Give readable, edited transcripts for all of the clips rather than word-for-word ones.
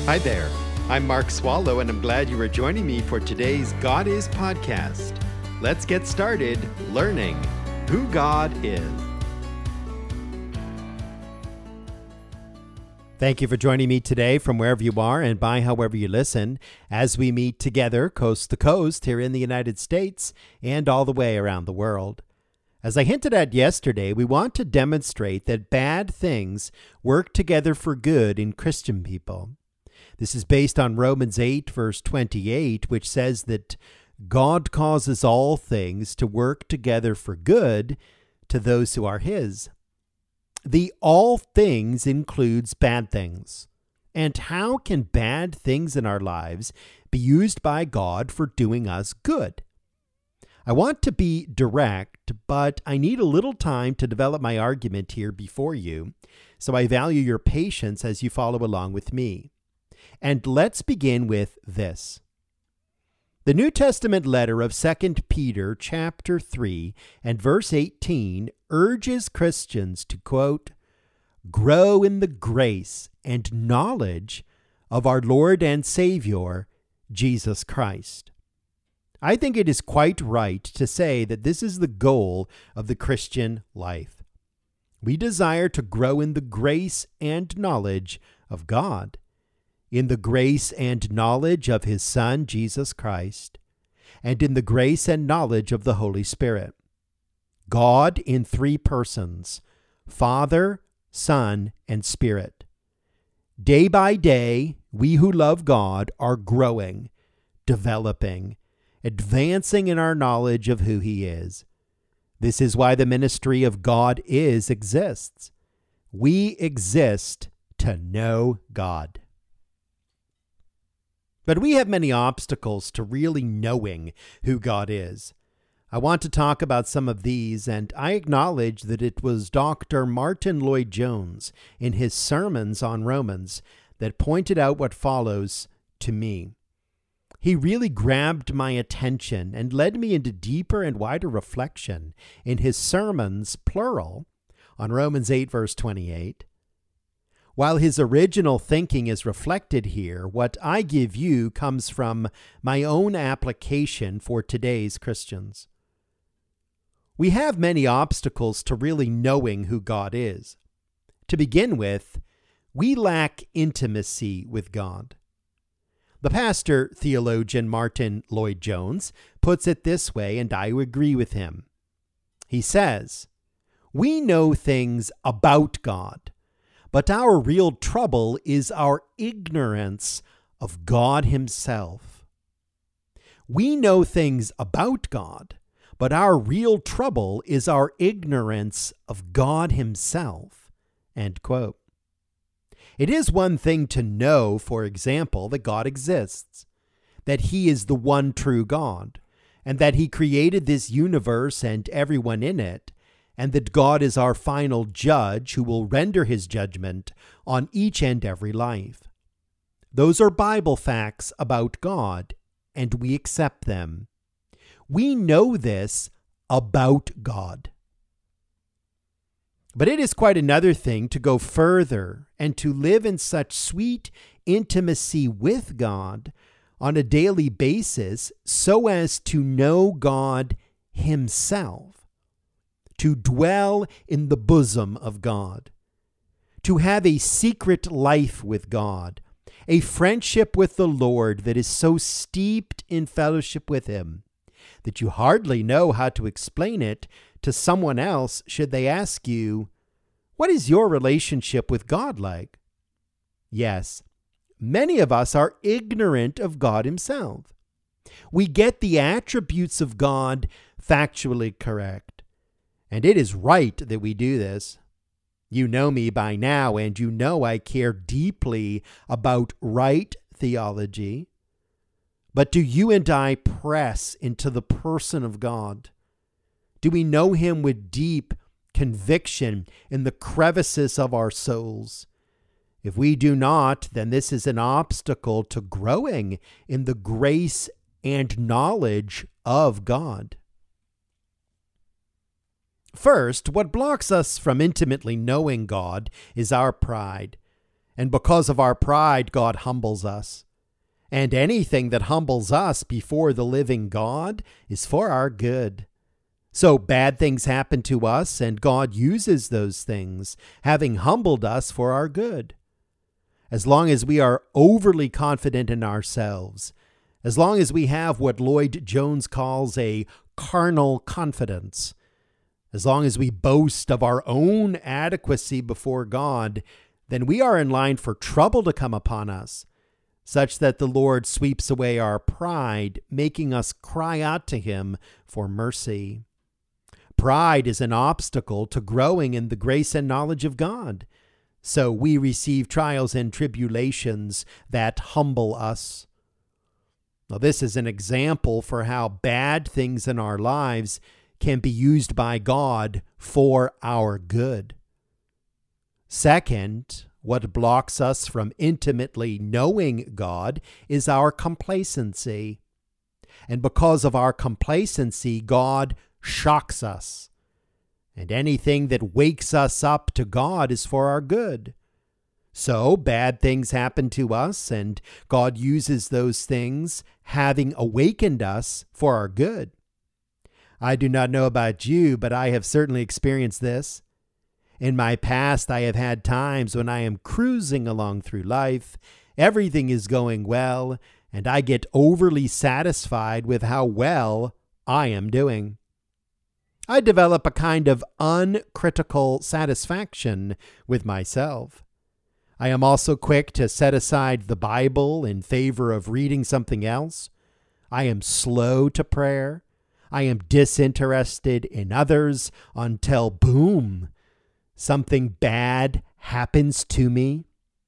Hi there. I'm Mark Swallow, and I'm glad you are joining me for today's God Is podcast. Let's get started learning who God is. Thank you for joining me today from wherever you are and by however you listen as we meet together coast to coast here in the United States and all the way around the world. As I hinted at yesterday, we want to demonstrate that bad things work together for good in Christian people. This is based on Romans 8, verse 28, which says that God causes all things to work together for good to those who are His. The all things includes bad things. And how can bad things in our lives be used by God for doing us good? I want to be direct, but I need a little time to develop my argument here before you, so I value your patience as you follow along with me. And let's begin with this. The New Testament letter of 2 Peter chapter 3 and verse 18 urges Christians to, quote, grow in the grace and knowledge of our Lord and Savior, Jesus Christ. I think it is quite right to say that this is the goal of the Christian life. We desire to grow in the grace and knowledge of God, in the grace and knowledge of His Son, Jesus Christ, and in the grace and knowledge of the Holy Spirit. God in three persons, Father, Son, and Spirit. Day by day, we who love God are growing, developing, advancing in our knowledge of who He is. This is why the ministry of God exists. We exist to know God. But we have many obstacles to really knowing who God is. I want to talk about some of these, and I acknowledge that it was Dr. Martyn Lloyd-Jones in his sermons on Romans that pointed out what follows to me. He really grabbed my attention and led me into deeper and wider reflection in his sermons, plural, on Romans 8, verse 28. While his original thinking is reflected here, what I give you comes from my own application for today's Christians. We have many obstacles to really knowing who God is. To begin with, we lack intimacy with God. The pastor theologian Martyn Lloyd-Jones puts it this way, and I agree with him. He says, we know things about God, but our real trouble is our ignorance of God Himself. We know things about God, but our real trouble is our ignorance of God Himself. End quote. It is one thing to know, for example, that God exists, that He is the one true God, and that He created this universe and everyone in it, and that God is our final judge who will render His judgment on each and every life. Those are Bible facts about God, and we accept them. We know this about God. But it is quite another thing to go further and to live in such sweet intimacy with God on a daily basis so as to know God Himself, to dwell in the bosom of God, to have a secret life with God, a friendship with the Lord that is so steeped in fellowship with Him that you hardly know how to explain it to someone else should they ask you, what is your relationship with God like? Yes, many of us are ignorant of God Himself. We get the attributes of God factually correct, and it is right that we do this. You know me by now, and you know I care deeply about right theology. But do you and I press into the person of God? Do we know Him with deep conviction in the crevices of our souls? If we do not, then this is an obstacle to growing in the grace and knowledge of God. First, what blocks us from intimately knowing God is our pride. And because of our pride, God humbles us. And anything that humbles us before the living God is for our good. So bad things happen to us, and God uses those things, having humbled us for our good. As long as we are overly confident in ourselves, as long as we have what Lloyd Jones calls a carnal confidence, as long as we boast of our own adequacy before God, then we are in line for trouble to come upon us, such that the Lord sweeps away our pride, making us cry out to him for mercy. Pride is an obstacle to growing in the grace and knowledge of God. So we receive trials and tribulations that humble us. Now, this is an example for how bad things in our lives can be used by God for our good. Second, what blocks us from intimately knowing God is our complacency. And because of our complacency, God shocks us. And anything that wakes us up to God is for our good. So bad things happen to us, and God uses those things, having awakened us, for our good. I do not know about you, but I have certainly experienced this. In my past, I have had times when I am cruising along through life, everything is going well, and I get overly satisfied with how well I am doing. I develop a kind of uncritical satisfaction with myself. I am also quick to set aside the Bible in favor of reading something else. I am slow to prayer. I am disinterested in others until, boom, something bad happens to me.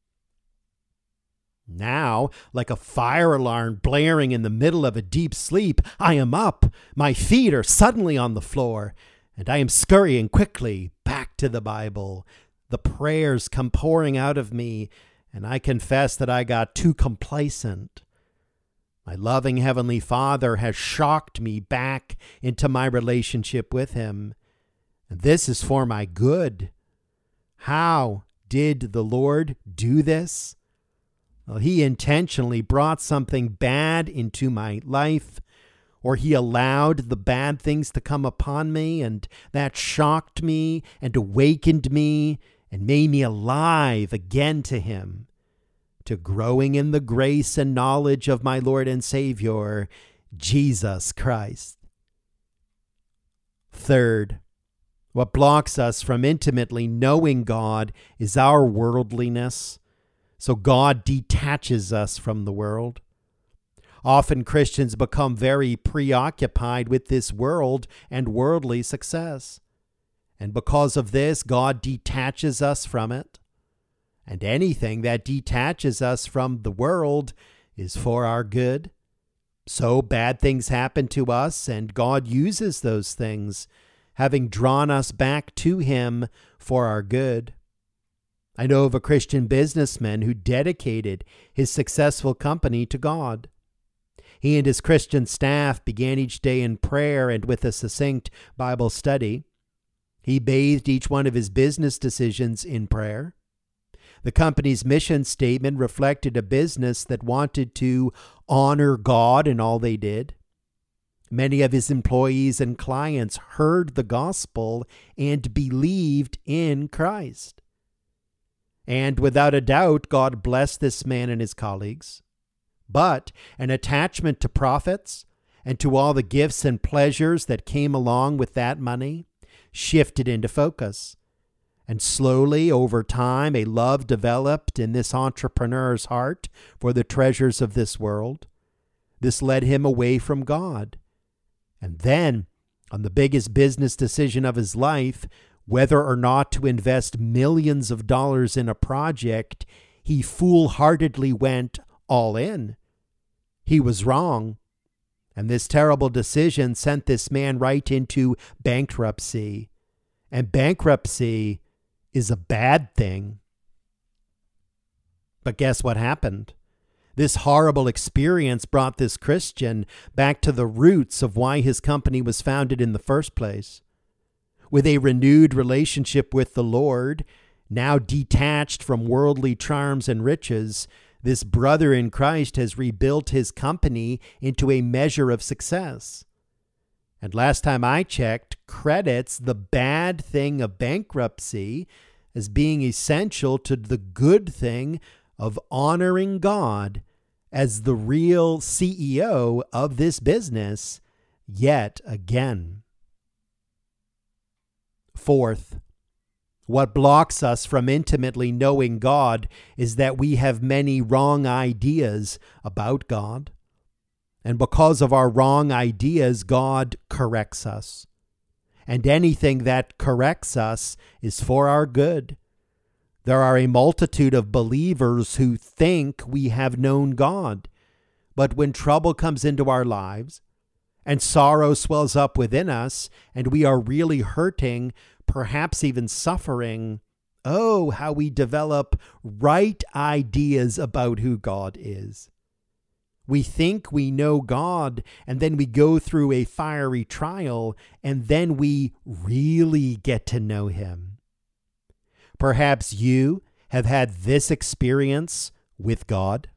Now, like a fire alarm blaring in the middle of a deep sleep, I am up. My feet are suddenly on the floor, and I am scurrying quickly back to the Bible. The prayers come pouring out of me, and I confess that I got too complacent. My loving Heavenly Father has shocked me back into my relationship with Him, and this is for my good. How did the Lord do this? Well, He intentionally brought something bad into my life, or He allowed the bad things to come upon me, and that shocked me and awakened me and made me alive again to Him, to growing in the grace and knowledge of my Lord and Savior, Jesus Christ. Third, what blocks us from intimately knowing God is our worldliness. So God detaches us from the world. Often Christians become very preoccupied with this world and worldly success. And because of this, God detaches us from it. And anything that detaches us from the world is for our good. So bad things happen to us, and God uses those things, having drawn us back to Him for our good. I know of a Christian businessman who dedicated his successful company to God. He and his Christian staff began each day in prayer and with a succinct Bible study. He bathed each one of his business decisions in prayer. The company's mission statement reflected a business that wanted to honor God in all they did. Many of his employees and clients heard the gospel and believed in Christ. And without a doubt, God blessed this man and his colleagues. But an attachment to profits and to all the gifts and pleasures that came along with that money shifted into focus. And slowly, over time, a love developed in this entrepreneur's heart for the treasures of this world. This led him away from God. And then, on the biggest business decision of his life, whether or not to invest millions of dollars in a project, he foolhardily went all in. He was wrong. And this terrible decision sent this man right into bankruptcy. And bankruptcy is a bad thing. But guess what happened? This horrible experience brought this Christian back to the roots of why his company was founded in the first place. With a renewed relationship with the Lord, Now detached from worldly charms and riches, this brother in Christ has rebuilt his company into a measure of success. And last time I checked, credits the bad thing of bankruptcy as being essential to the good thing of honoring God as the real CEO of this business yet again. Fourth, what blocks us from intimately knowing God is that we have many wrong ideas about God. And because of our wrong ideas, God corrects us. And anything that corrects us is for our good. There are a multitude of believers who think we have known God. But when trouble comes into our lives and sorrow swells up within us and we are really hurting, perhaps even suffering, oh, how we develop right ideas about who God is. We think we know God, and then we go through a fiery trial, and then we really get to know Him. Perhaps you have had this experience with God.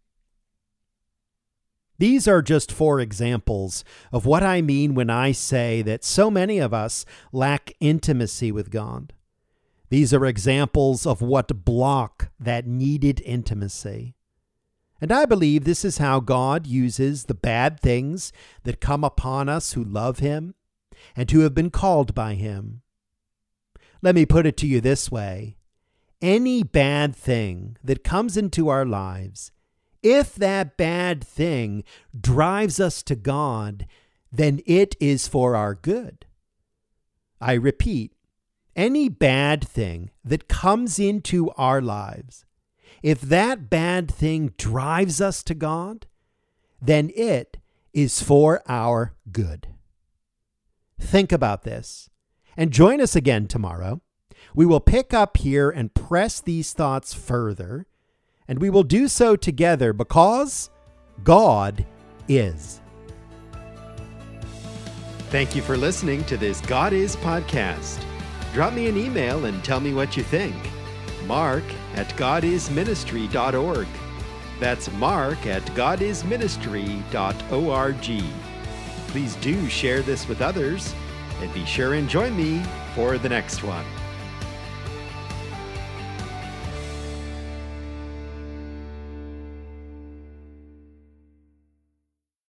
These are just 4 examples of what I mean when I say that so many of us lack intimacy with God. These are examples of what block that needed intimacy. And I believe this is how God uses the bad things that come upon us who love Him and who have been called by Him. Let me put it to you this way. Any bad thing that comes into our lives, if that bad thing drives us to God, then it is for our good. I repeat, any bad thing that comes into our lives, if that bad thing drives us to God, then it is for our good. Think about this and join us again tomorrow. We will pick up here and press these thoughts further, and we will do so together because God is. Thank you for listening to this God Is podcast. Drop me an email and tell me what you think. mark@godisministry.org. That's mark@godisministry.org. Please do share this with others and be sure and join me for the next one.